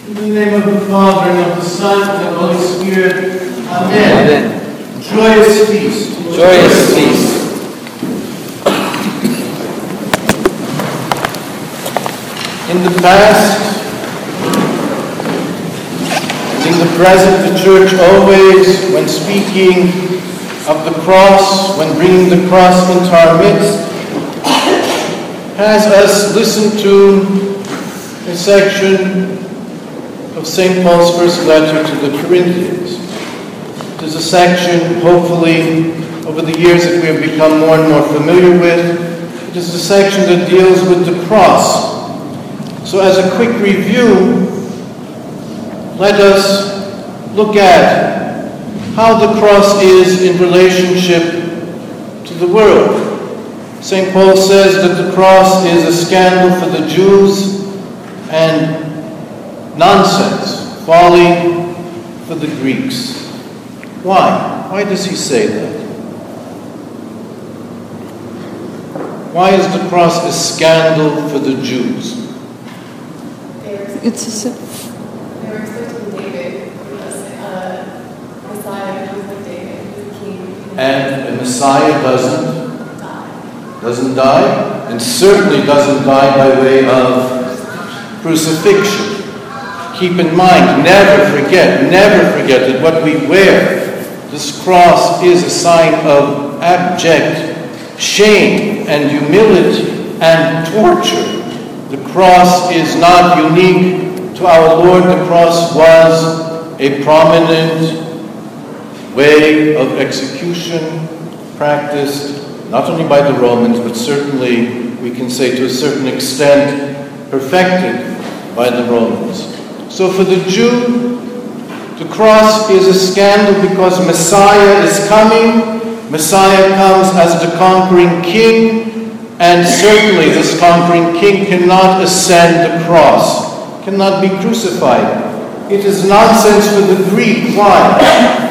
In the name of the Father, and of the Son, and of the Holy Spirit. Amen. Amen. Joyous feast. Joyous feast. In the past, and in the present, the Church always, when speaking of the cross, when bringing the cross into our midst, has us listen to a section of St. Paul's first letter to the Corinthians. It is a section, hopefully, over the years that we have become more and more familiar with. It is a section that deals with the cross. So as a quick review, let us look at how the cross is in relationship to the world. St. Paul says that the cross is a scandal for the Jews and nonsense, folly for the Greeks. Why? Why does he say that? Why is the cross a scandal for the Jews? They were expecting David, Messiah, who was like David, who was king. And a Messiah doesn't die, and certainly doesn't die by way of crucifixion. Keep in mind, never forget that what we wear, this cross, is a sign of abject shame and humility and torture. The cross is not unique to our Lord. The cross was a prominent way of execution practiced not only by the Romans, but certainly, we can say to a certain extent, perfected by the Romans. So for the Jew, the cross is a scandal because Messiah is coming. Messiah comes as the conquering king, and certainly this conquering king cannot ascend the cross, cannot be crucified. It is nonsense for the Greek. Why?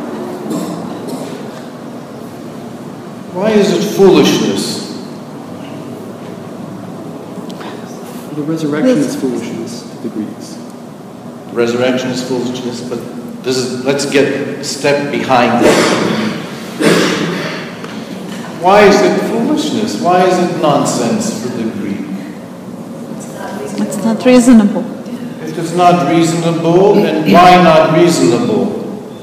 Why is it foolishness? The resurrection is foolishness to the Greeks. Resurrection is foolishness, but let's get a step behind that. Why is it foolishness? Why is it nonsense for the Greek? It's not reasonable. It is not reasonable, and why not reasonable?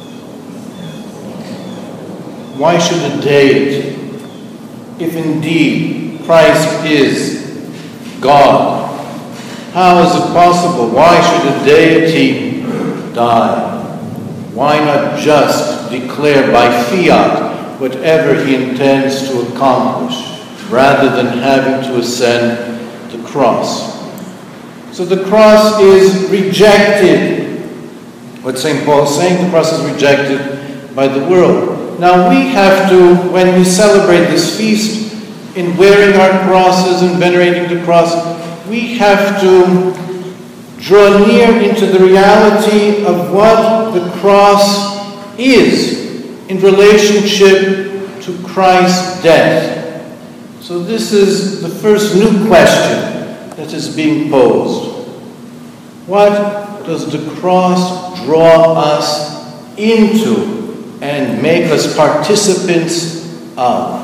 Why should a deity, if indeed Christ is God, how is it possible? Why should a deity die? Why not just declare by fiat whatever he intends to accomplish, rather than having to ascend the cross? So the cross is rejected. What St. Paul is saying, the cross is rejected by the world. Now we have to, when we celebrate this feast, in wearing our crosses and venerating the cross, we have to draw near into the reality of what the cross is in relationship to Christ's death. So this is the first new question that is being posed. What does the cross draw us into and make us participants of?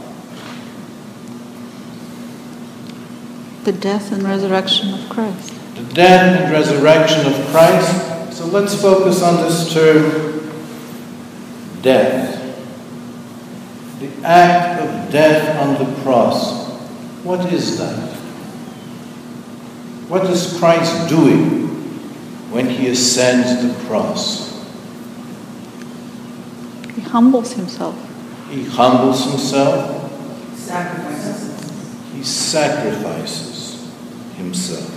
The death and resurrection of Christ. The death and resurrection of Christ. So let's focus on this term, death. The act of death on the cross. What is that? What is Christ doing when he ascends the cross? He humbles himself. He humbles himself. Sacrifices. He sacrifices himself.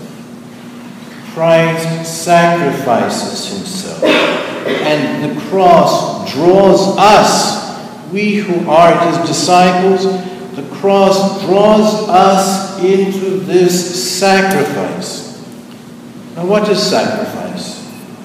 Christ sacrifices himself. And the cross draws us, we who are his disciples, the cross draws us into this sacrifice. Now what is sacrifice?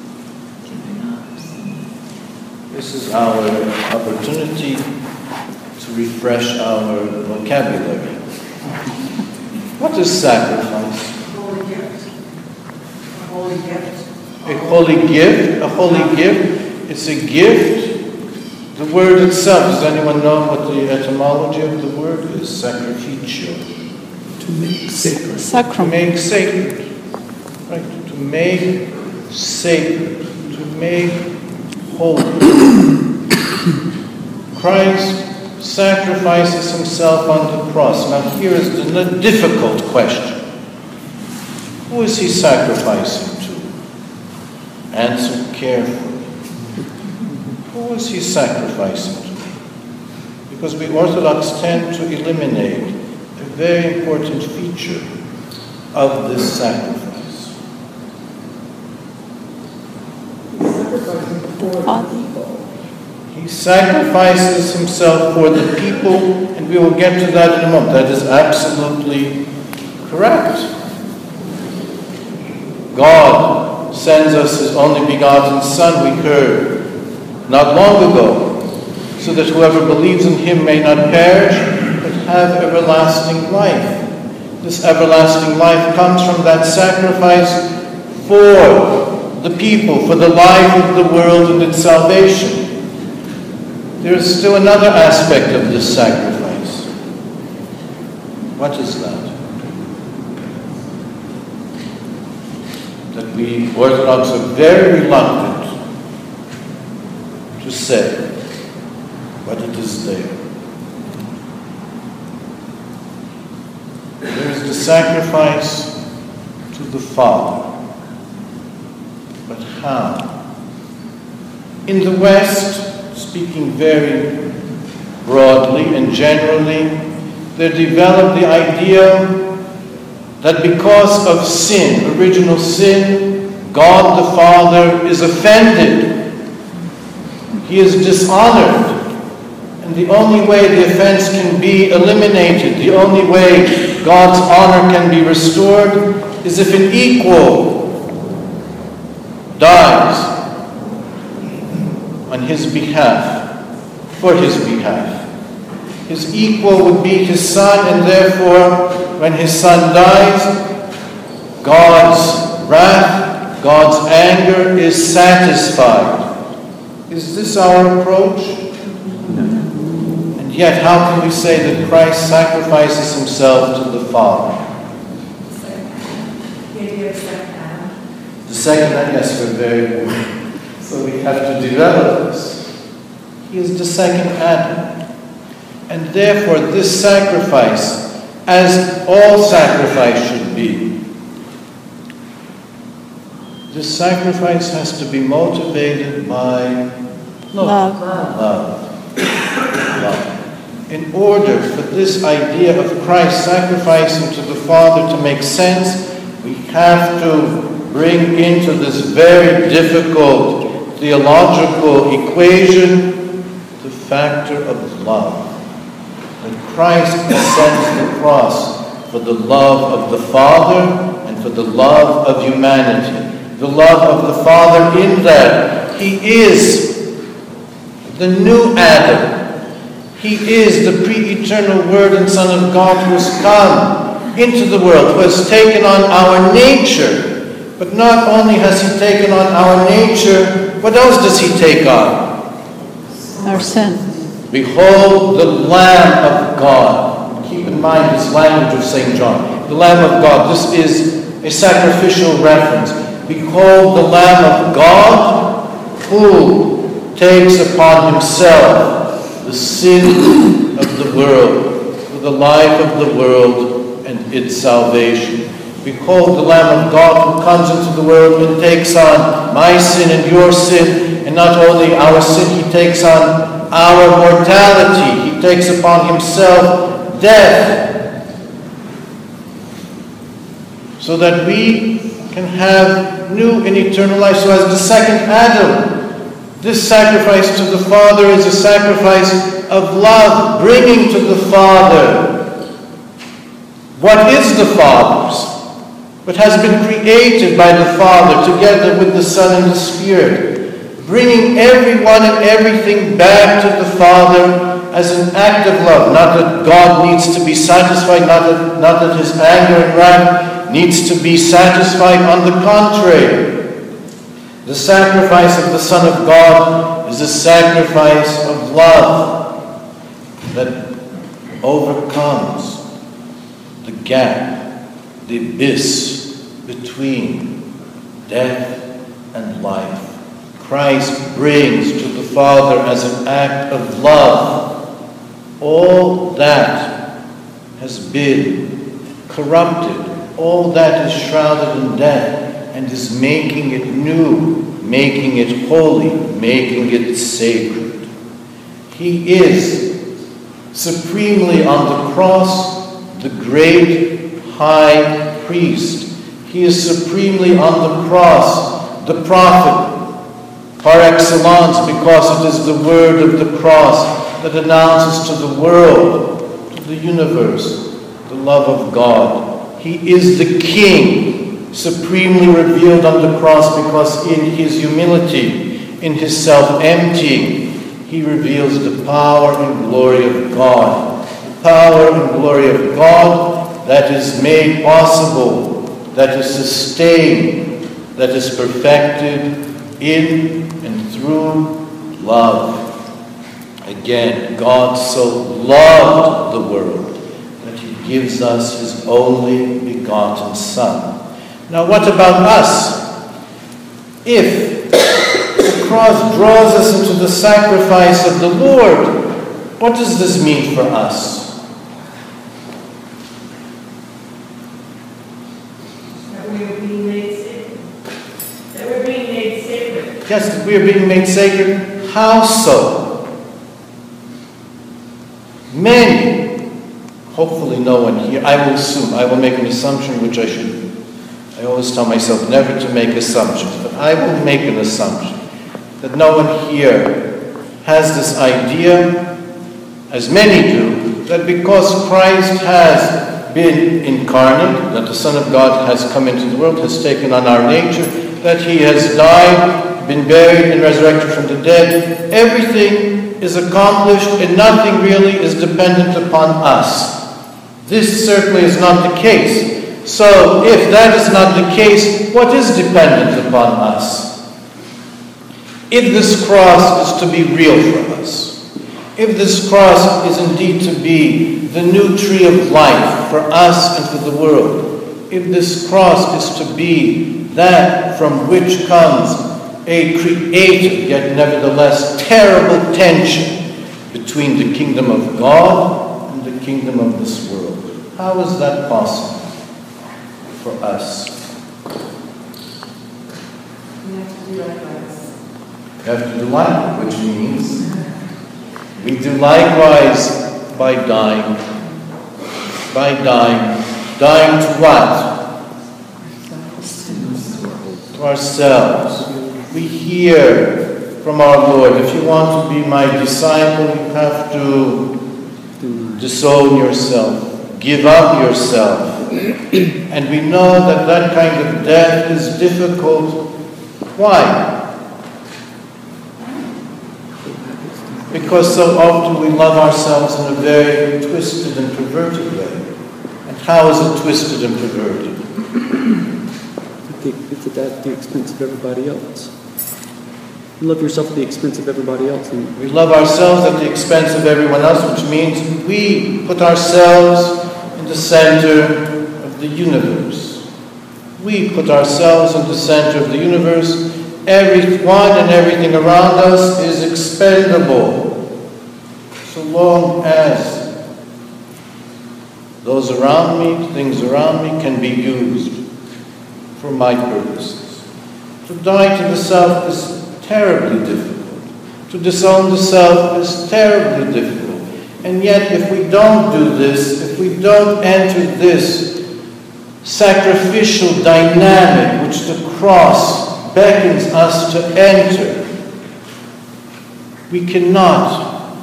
This is our opportunity to refresh our vocabulary. What is sacrifice? Holy gift. A holy gift. A holy gift, it's a gift. The word itself, does anyone know what the etymology of the word is? Sacrificial. To make sacred. To Sacrum. make sacred. Right, to make sacred. To make holy. Christ sacrifices himself on the cross. Now here is the difficult question. Who is he sacrificing to? Answer carefully. Who is he sacrificing to? Because we Orthodox tend to eliminate a very important feature of this sacrifice. He sacrifices himself for the people, and we will get to that in a moment. That is absolutely correct. God sends us his only begotten Son, we heard not long ago, so that whoever believes in him may not perish, but have everlasting life. This everlasting life comes from that sacrifice for the people, for the life of the world and its salvation. There is still another aspect of this sacrifice. What is that? That we Orthodox are very reluctant to say, but it is there. There is the sacrifice to the Father. But how? In the West, speaking very broadly and generally, they developed the idea that because of sin, original sin, God the Father is offended. He is dishonored. And the only way the offense can be eliminated, the only way God's honor can be restored, is if an equal dies on his behalf, for his behalf. His equal would be his son, and therefore, when his son dies, God's wrath, God's anger is satisfied. Is this our approach? And yet, how can we say that Christ sacrifices himself to the Father? The idea of second Adam. The second, yes, we're very good. So we have to develop this. He is the second Adam. And therefore, this sacrifice, as all sacrifice should be, this sacrifice has to be motivated by Love. Love. In order for this idea of Christ sacrificing to the Father to make sense, we have to bring into this very difficult theological equation the factor of love. That Christ ascends the cross for the love of the Father and for the love of humanity. The love of the Father in that He is the new Adam. He is the pre-eternal Word and Son of God who has come into the world, who has taken on our nature. But not only has He taken on our nature, what else does He take on? Our sin. Behold the Lamb of God. Keep in mind this language of St. John. The Lamb of God. This is a sacrificial reference. Behold the Lamb of God who takes upon himself the sin of the world, for the life of the world and its salvation. Behold the Lamb of God who comes into the world and takes on my sin and your sin, and not only our sin, He takes on our mortality. He takes upon Himself death, so that we can have new and eternal life. So as the second Adam, this sacrifice to the Father is a sacrifice of love, bringing to the Father what is the Father's, what has been created by the Father together with the Son and the Spirit, bringing everyone and everything back to the Father as an act of love. Not that God needs to be satisfied, not that His anger and wrath needs to be satisfied. On the contrary, The sacrifice of the Son of God is a sacrifice of love that overcomes the gap, the abyss between death and life. Christ brings to the Father as an act of love all that has been corrupted, all that is shrouded in death, and is making it new, making it holy, making it sacred. He is supremely on the cross, the great high priest. He is supremely on the cross, the prophet par excellence, because it is the word of the cross that announces to the world, to the universe, the love of God. He is the King, supremely revealed on the cross, because in his humility, in his self-emptying, he reveals the power and glory of God. The power and glory of God that is made possible, that is sustained, that is perfected in and through love. Again, God so loved the world that he gives us his only begotten Son. Now, what about us? If the cross draws us into the sacrifice of the Lord, what does this mean for us? That we are being made sacred. That we're being made sacred. Yes, that we are being made sacred. How so? Many, hopefully no one here, I will make an assumption which I always tell myself never to make assumptions, but I will make an assumption that no one here has this idea, as many do, that because Christ has been incarnate, that the Son of God has come into the world, has taken on our nature, that he has died, been buried, and resurrected from the dead, everything is accomplished and nothing really is dependent upon us. This certainly is not the case. So, if that is not the case, what is dependent upon us? If this cross is to be real for us, if this cross is indeed to be the new tree of life for us and for the world, if this cross is to be that from which comes a creative, yet nevertheless terrible tension between the kingdom of God and the kingdom of this world, how is that possible for us? We have to do likewise. We have to do likewise, which means we do likewise by dying. By dying. Dying to what? To ourselves. We hear from our Lord, if you want to be my disciple, you have to disown yourself, give up yourself. And we know that that kind of death is difficult. Why? Because so often we love ourselves in a very twisted and perverted way. And how is it twisted and perverted? It's at the expense of everybody else. You love yourself at the expense of everybody else. We love ourselves at the expense of everyone else, which means we put ourselves in the center of the universe. We put ourselves in the center of the universe. Everyone and everything around us is expendable, so long as those around me, things around me, can be used for my purposes. To die to the self is terribly difficult. To disown the self is terribly difficult. And yet, if we don't do this, if we don't enter this sacrificial dynamic which the cross beckons us to enter, we cannot,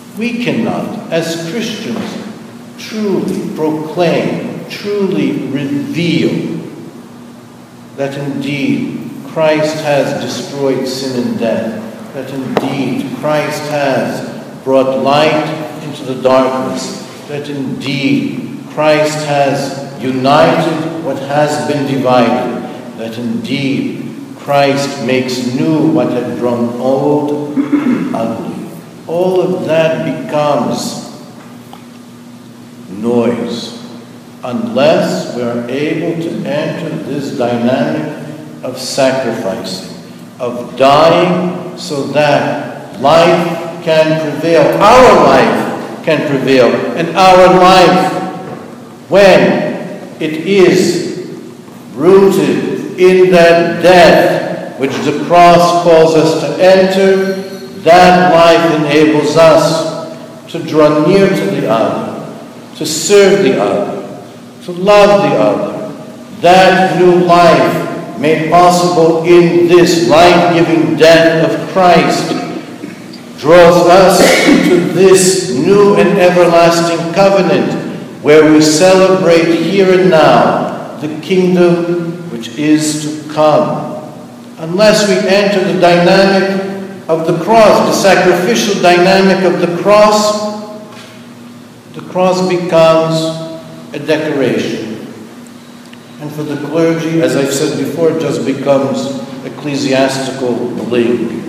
as Christians, truly proclaim, truly reveal that indeed Christ has destroyed sin and death, that indeed Christ has brought light into the darkness, that indeed Christ has united what has been divided, that indeed Christ makes new what had grown old and ugly. All of that becomes noise unless we are able to enter this dynamic of sacrificing, of dying so that life can prevail. Our life can prevail. And our life, when it is rooted in that death which the cross calls us to enter, that life enables us to draw near to the other, to serve the other, to love the other. That new life made possible in this life-giving death of Christ draws us into this new and everlasting covenant where we celebrate here and now the kingdom which is to come. Unless we enter the dynamic of the cross, the sacrificial dynamic of the cross becomes a decoration. And for the clergy, as I've said before, it just becomes ecclesiastical bling.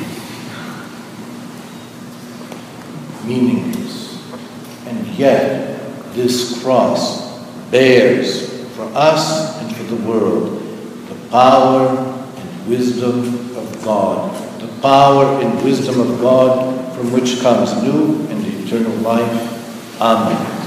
Meaningless. And yet, this cross bears for us and for the world the power and wisdom of God. The power and wisdom of God from which comes new and eternal life. Amen.